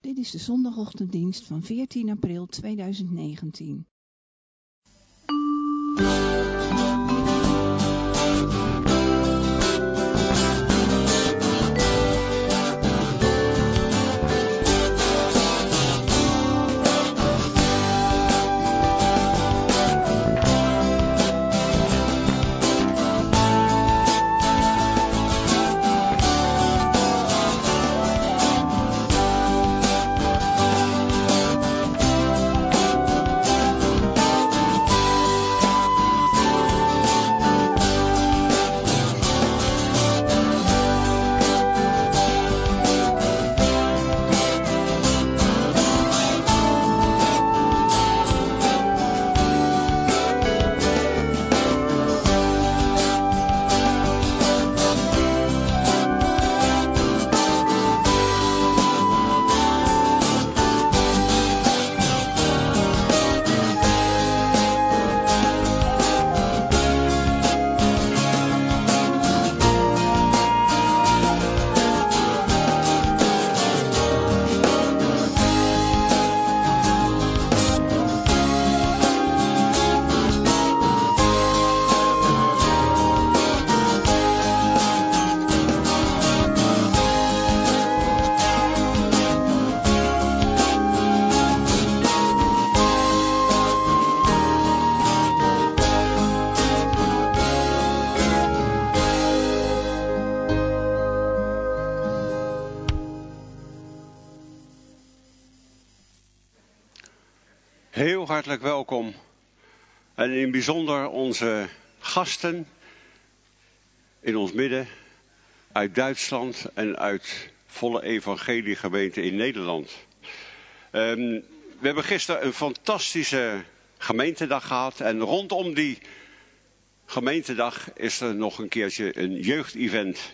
Dit is de zondagochtenddienst van 14 april 2019. Heel hartelijk welkom en in het bijzonder onze gasten in ons midden uit Duitsland en uit volle evangeliegemeente in Nederland. We hebben gisteren een fantastische gemeentedag gehad en rondom die gemeentedag is er nog een keertje een jeugdevent.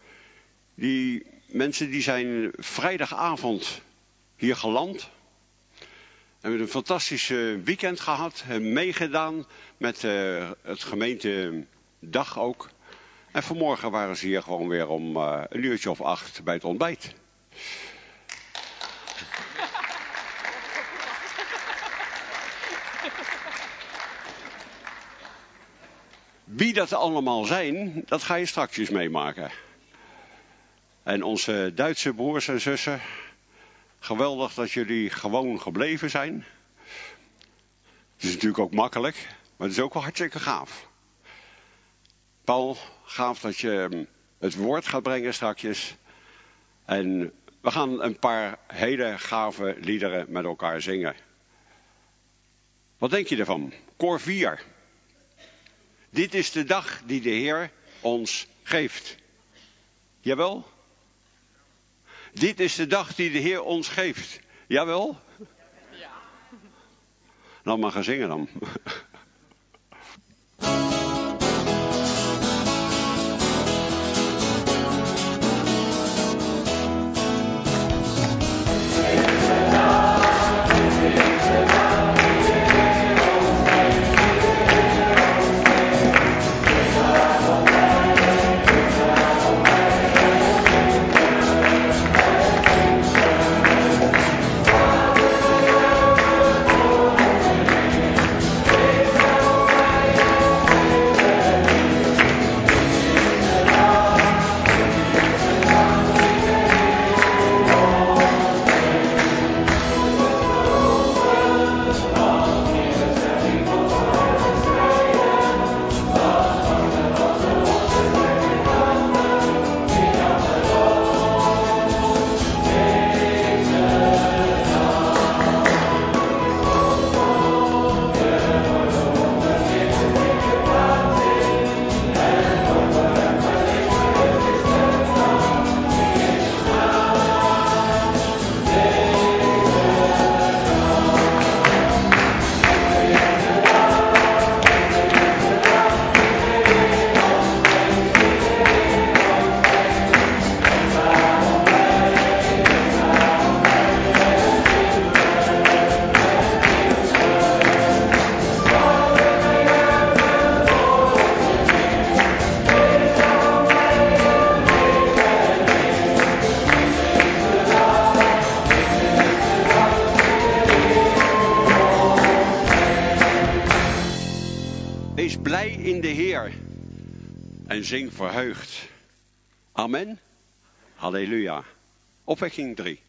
Die mensen die zijn vrijdagavond hier geland. We hebben een fantastisch weekend gehad, meegedaan met het gemeentedag ook. En vanmorgen waren ze hier gewoon weer om 7:00 bij het ontbijt. Wie dat allemaal zijn, dat ga je straks meemaken. En onze Duitse broers en zussen, geweldig dat jullie gewoon gebleven zijn. Het is natuurlijk ook makkelijk, maar het is ook wel hartstikke gaaf. Paul, gaaf dat je het woord gaat brengen straks. En we gaan een paar hele gave liederen met elkaar zingen. Wat denk je ervan? Koor 4. Dit is de dag die de Heer ons geeft. Jawel? Dit is de dag die de Heer ons geeft. Jawel? Ja. Nou, maar gaan zingen dan. Dit in de Heer en zing verheugd. Amen. Halleluja. Opwekking 3.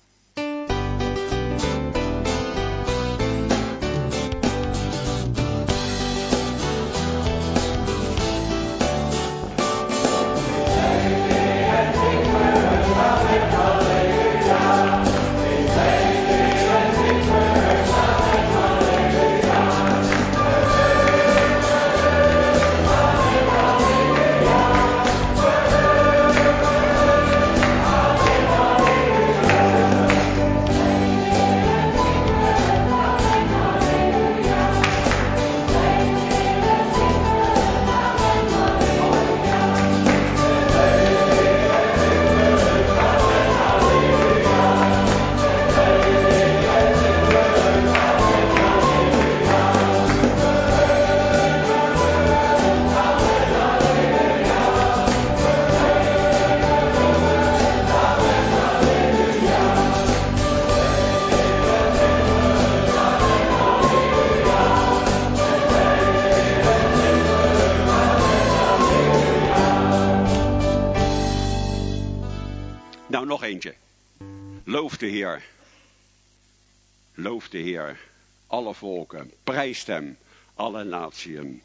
Nou, nog eentje. Loof de Heer. Loof de Heer. Alle volken. Prijst hem. Alle natieën.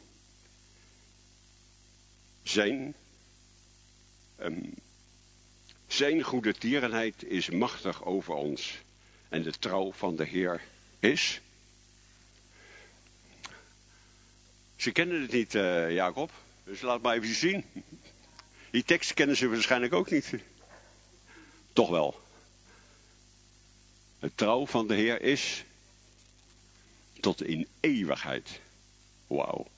Zijn goede tierenheid is machtig over ons. En de trouw van de Heer is... Ze kennen het niet, Jacob. Dus laat maar even zien. Die tekst kennen ze waarschijnlijk ook niet. Toch wel. Het trouw van de Heer is tot in eeuwigheid. Wauw.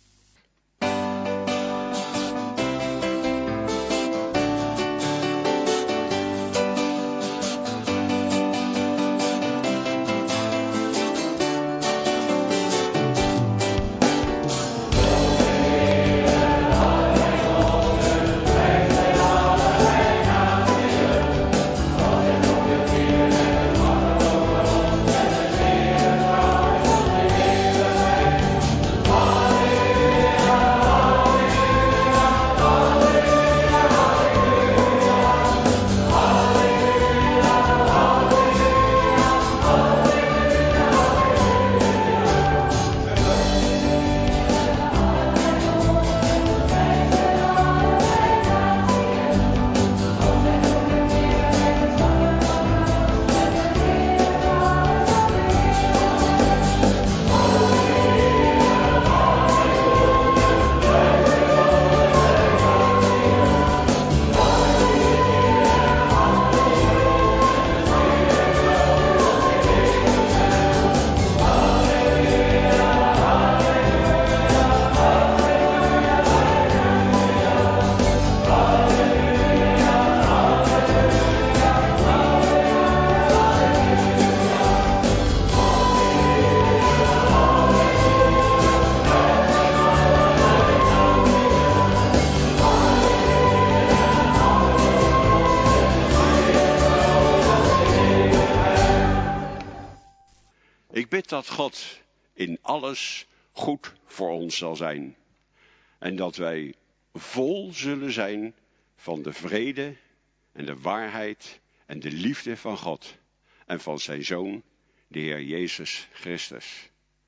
Ik bid dat God in alles goed voor ons zal zijn. En dat wij vol zullen zijn van de vrede en de waarheid en de liefde van God. En van zijn Zoon, de Heer Jezus Christus.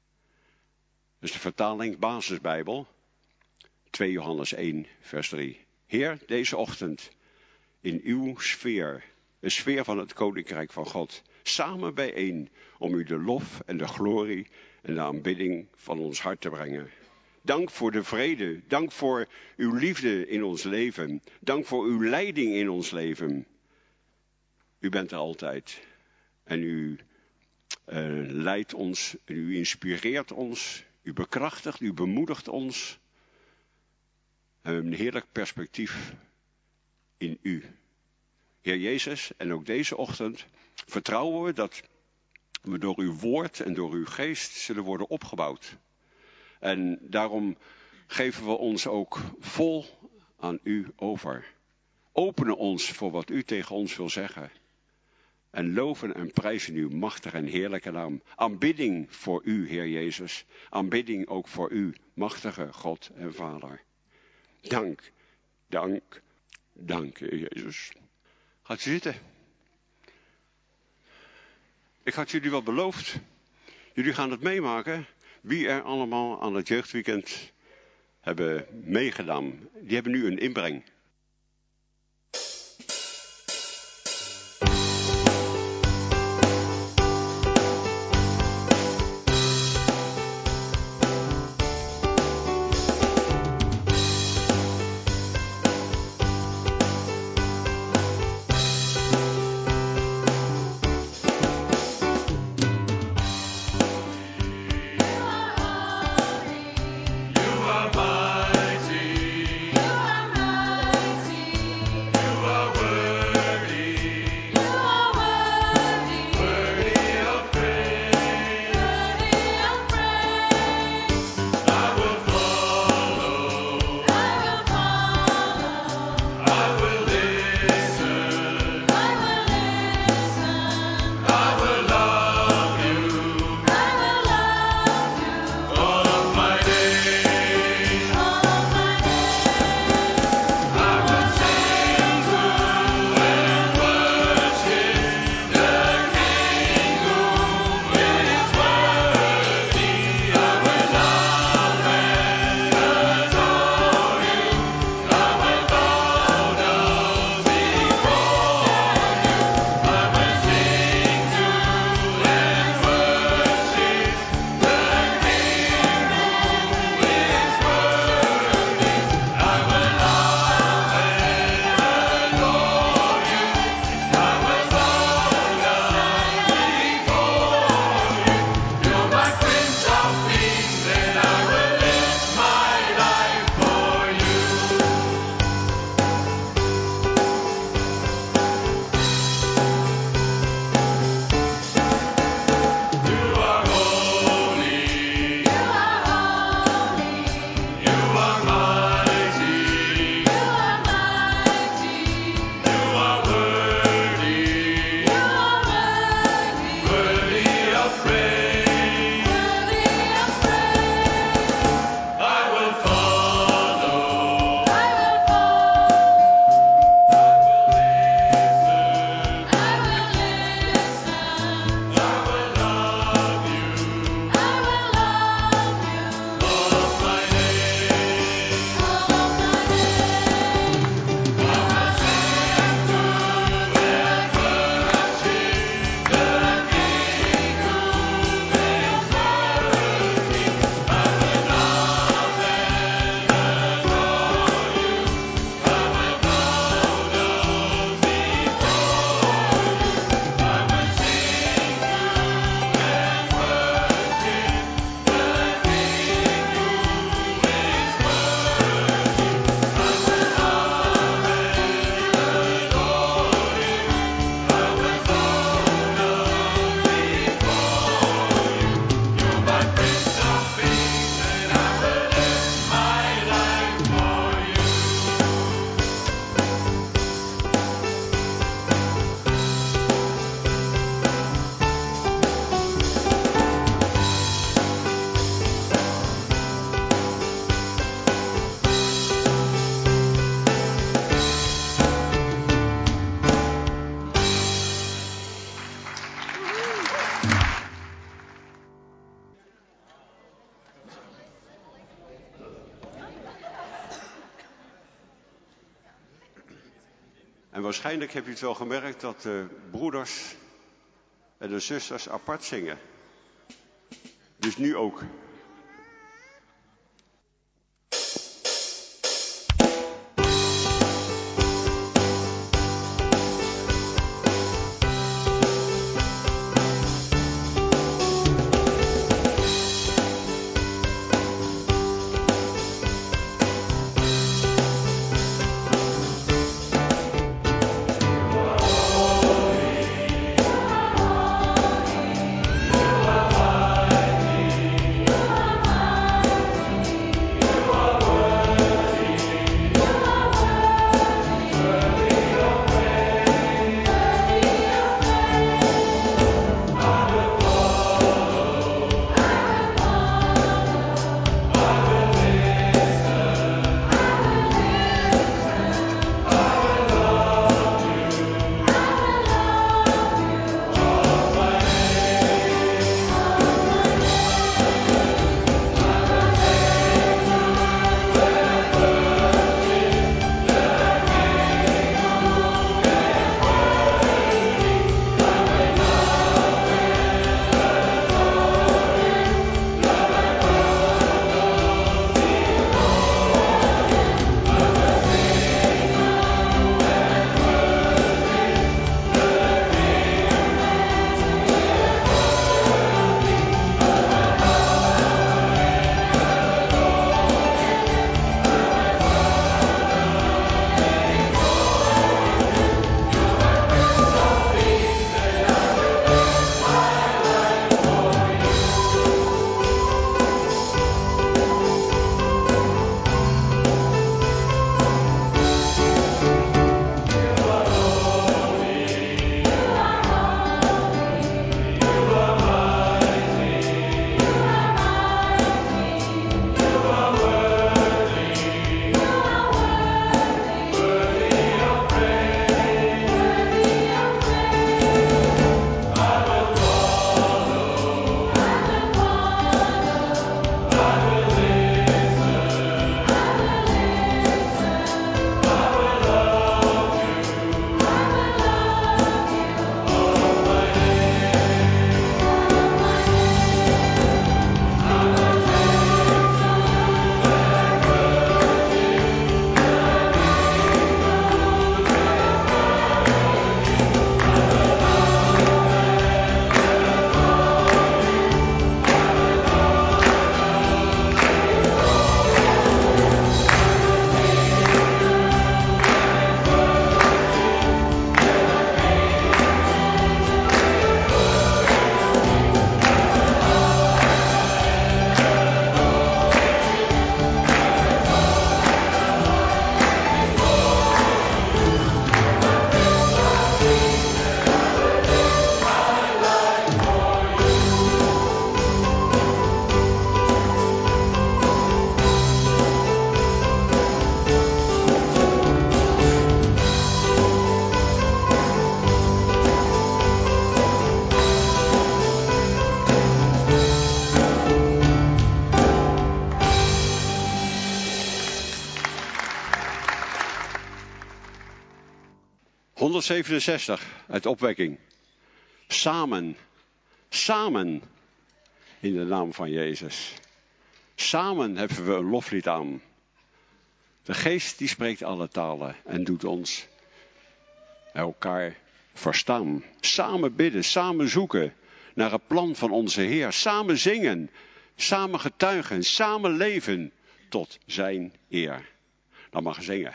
Dus de vertaling Basisbijbel, 2 Johannes 1 vers 3. Heer, deze ochtend in uw sfeer, de sfeer van het Koninkrijk van God, samen bijeen om u de lof en de glorie en de aanbidding van ons hart te brengen. Dank voor de vrede, dank voor uw liefde in ons leven, dank voor uw leiding in ons leven. U bent er altijd en u leidt ons, u inspireert ons, u bekrachtigt, u bemoedigt ons. En we hebben een heerlijk perspectief in u. Heer Jezus, en ook deze ochtend vertrouwen we dat we door uw woord en door uw geest zullen worden opgebouwd. En daarom geven we ons ook vol aan u over. Openen ons voor wat u tegen ons wil zeggen. En loven en prijzen uw machtige en heerlijke naam. Aanbidding voor u, Heer Jezus. Aanbidding ook voor u, machtige God en Vader. Dank, dank, dank, Heer Jezus. Gaat u zitten. Ik had jullie wel beloofd. Jullie gaan het meemaken. Wie er allemaal aan het jeugdweekend hebben meegedaan. Die hebben nu een inbreng. En waarschijnlijk heb je het wel gemerkt dat de broeders en de zusters apart zingen. Dus nu ook. 167 uit opwekking. Samen. Samen. In de naam van Jezus. Samen hebben we een loflied aan. De geest die spreekt alle talen en doet ons elkaar verstaan. Samen bidden, samen zoeken naar het plan van onze Heer. Samen zingen, samen getuigen, samen leven tot zijn eer. Dan mag je zingen.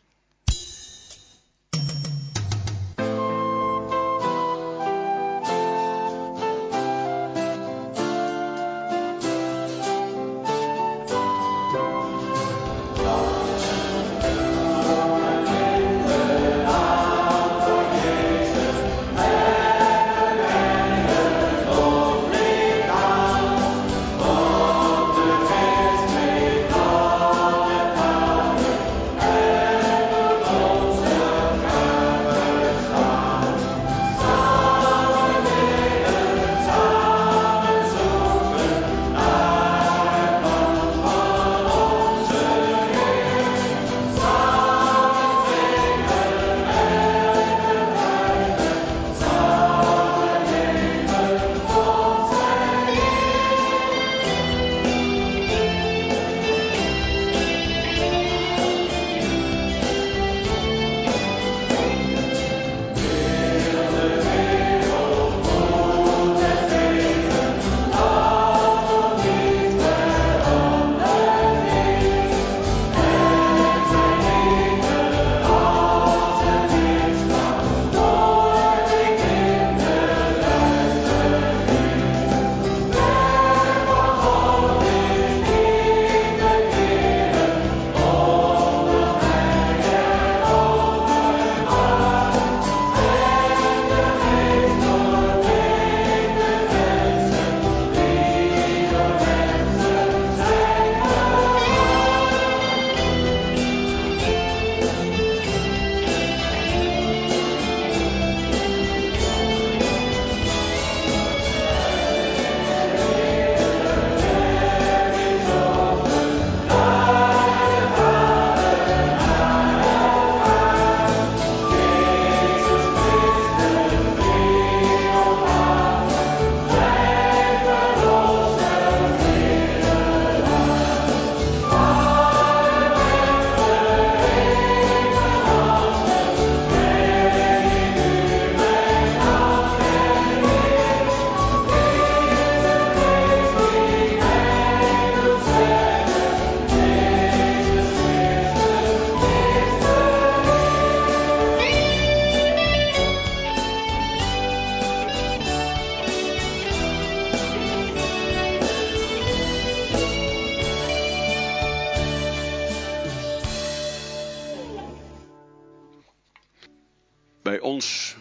Bij ons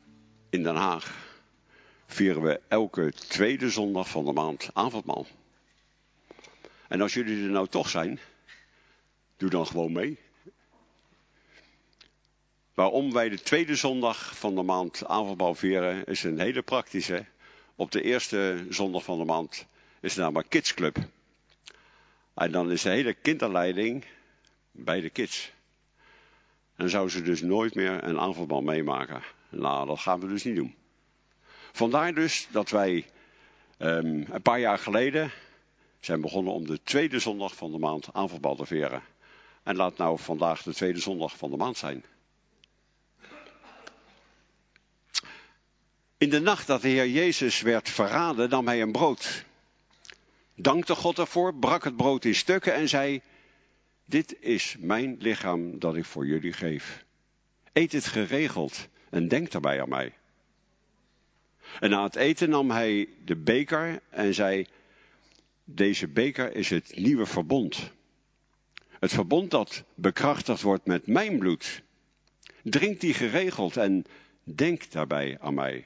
in Den Haag vieren we elke tweede zondag van de maand avondmaal. En als jullie er nou toch zijn, doe dan gewoon mee. Waarom wij de tweede zondag van de maand avondmaal vieren, is een hele praktische. Op de eerste zondag van de maand is het namelijk kidsclub. En dan is de hele kinderleiding bij de kids. En dan zouden ze dus nooit meer een avondmaal meemaken. Nou, dat gaan we dus niet doen. Vandaar dus dat wij een paar jaar geleden zijn begonnen om de tweede zondag van de maand avondmaal te vieren. En laat nou vandaag de tweede zondag van de maand zijn. In de nacht dat de Heer Jezus werd verraden, nam hij een brood. Dankte God ervoor, brak het brood in stukken en zei: dit is mijn lichaam dat ik voor jullie geef. Eet het geregeld en denk daarbij aan mij. En na het eten nam hij de beker en zei: deze beker is het nieuwe verbond. Het verbond dat bekrachtigd wordt met mijn bloed. Drink die geregeld en denk daarbij aan mij.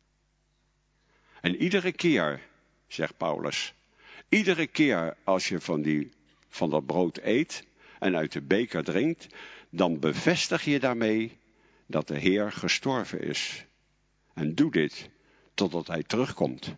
En iedere keer, zegt Paulus, iedere keer als je van dat brood eet en uit de beker drinkt, dan bevestig je daarmee dat de Heer gestorven is. En doe dit totdat hij terugkomt.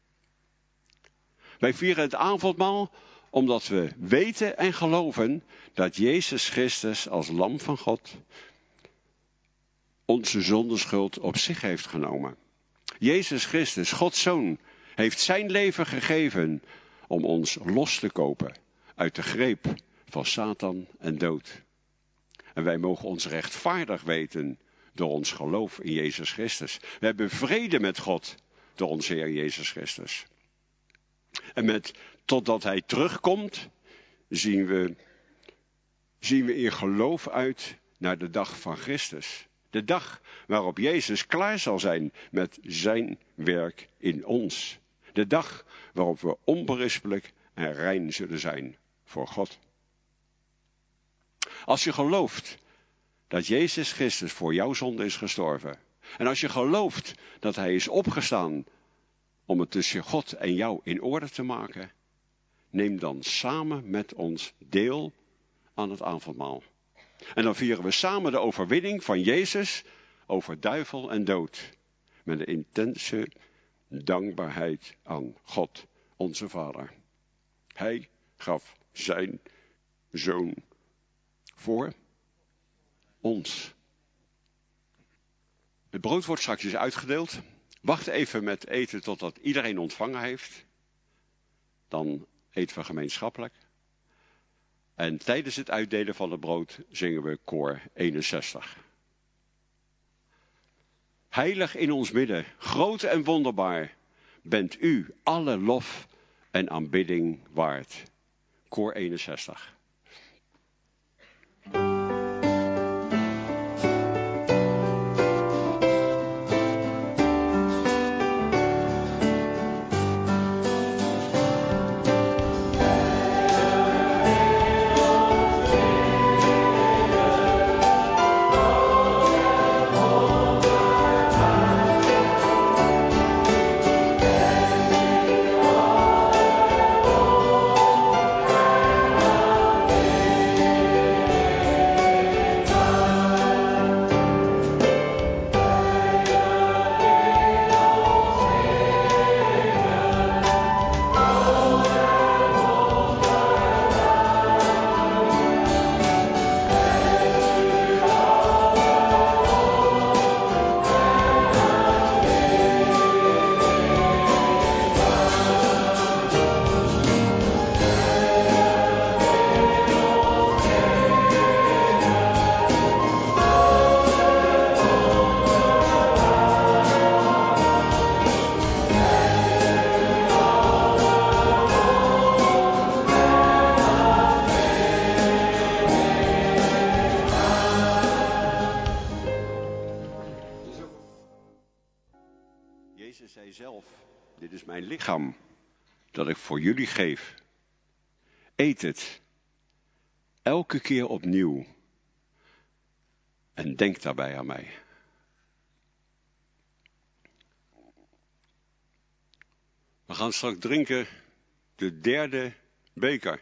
Wij vieren het avondmaal omdat we weten en geloven dat Jezus Christus als lam van God onze zondenschuld op zich heeft genomen. Jezus Christus, Gods Zoon, heeft zijn leven gegeven om ons los te kopen uit de greep van Satan en dood. En wij mogen ons rechtvaardig weten door ons geloof in Jezus Christus. We hebben vrede met God door onze Heer Jezus Christus. En totdat hij terugkomt, zien we in geloof uit naar de dag van Christus. De dag waarop Jezus klaar zal zijn met zijn werk in ons. De dag waarop we onberispelijk en rein zullen zijn voor God. Als je gelooft dat Jezus Christus voor jouw zonde is gestorven. En als je gelooft dat hij is opgestaan om het tussen God en jou in orde te maken. Neem dan samen met ons deel aan het avondmaal. En dan vieren we samen de overwinning van Jezus over duivel en dood. Met een intense dankbaarheid aan God, onze Vader. Hij gaf zijn Zoon voor ons. Het brood wordt straks uitgedeeld. Wacht even met eten totdat iedereen ontvangen heeft. Dan eten we gemeenschappelijk. En tijdens het uitdelen van het brood zingen we koor 61. Heilig in ons midden, groot en wonderbaar, bent u alle lof en aanbidding waard. Koor 61. Jezus zei zelf, dit is mijn lichaam dat ik voor jullie geef. Eet het, elke keer opnieuw. En denk daarbij aan mij. We gaan straks drinken de derde beker.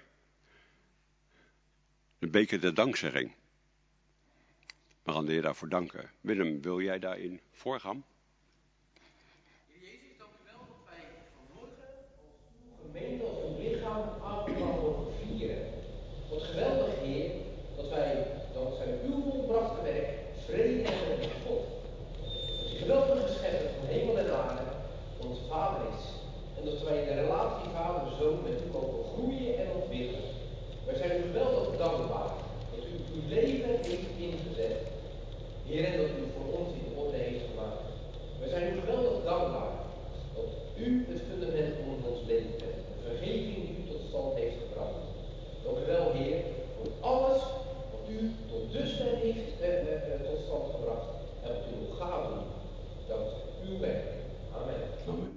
De beker der dankzegging. We gaan de Heer daarvoor danken. Willem, wil jij daarin voorgaan? Jezus, dank u wel dat wij vanmorgen als uw gemeente, als uw lichaam avondmaal mogen vieren. Wat geweldig, Heer, dat wij dankzij uw volbrachte werk vrede hebben met God. Dat die geweldige schepper van hemel en aarde onze Vader is. En dat wij in de relatie Vader-Zoon met u mogen groeien en ontwikkelen. Wij zijn u geweldig dankbaar dat u uw leven heeft ingezet. Heer, en dat u voor ons in orde heeft gemaakt. Wij zijn u geweldig dankbaar dat u het fundament onder ons leven bent. De vergeving die u tot stand heeft gebracht. Dank u wel, Heer, voor alles wat u tot dusver heeft tot stand gebracht. En wat u nog gaat doen. Dankzij uw werk. Amen. Amen.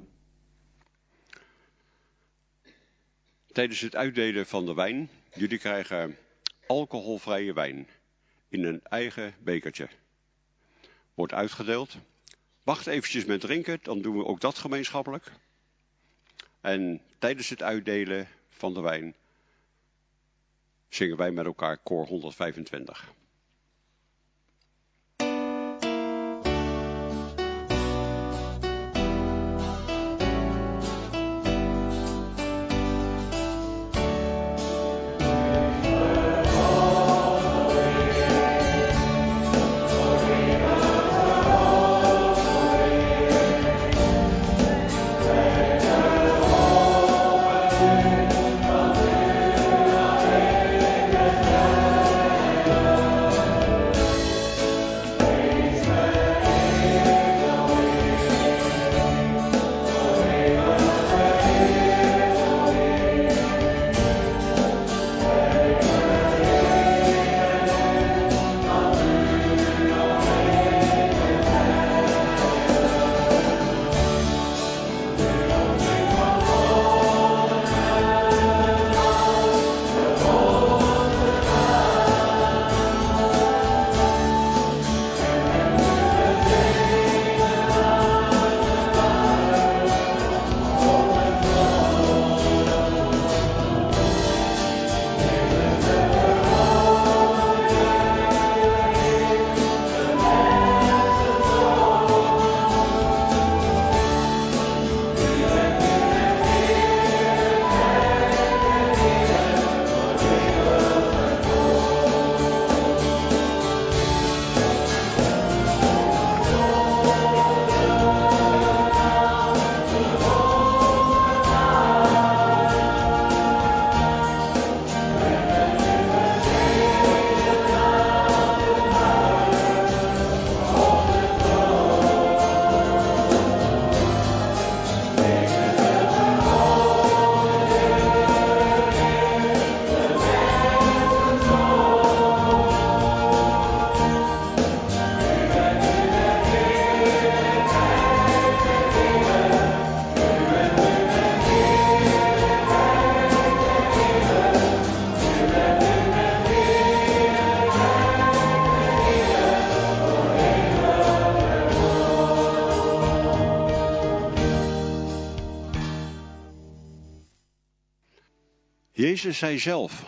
Tijdens het uitdelen van de wijn, jullie krijgen alcoholvrije wijn in een eigen bekertje. Wordt uitgedeeld. Wacht eventjes met drinken, dan doen we ook dat gemeenschappelijk. En tijdens het uitdelen van de wijn zingen wij met elkaar koor 125. Jezus zei zelf,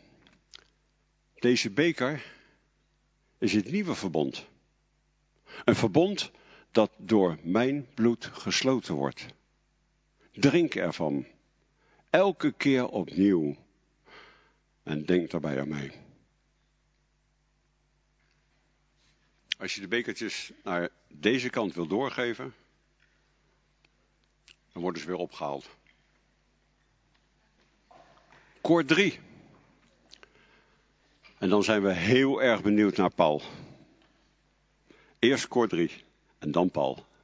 deze beker is het nieuwe verbond. Een verbond dat door mijn bloed gesloten wordt. Drink ervan. Elke keer opnieuw. En denk daarbij aan mij. Als je de bekertjes naar deze kant wil doorgeven, dan worden ze weer opgehaald. Koor 3. En dan zijn we heel erg benieuwd naar Paul. Eerst koor 3 en dan Paul.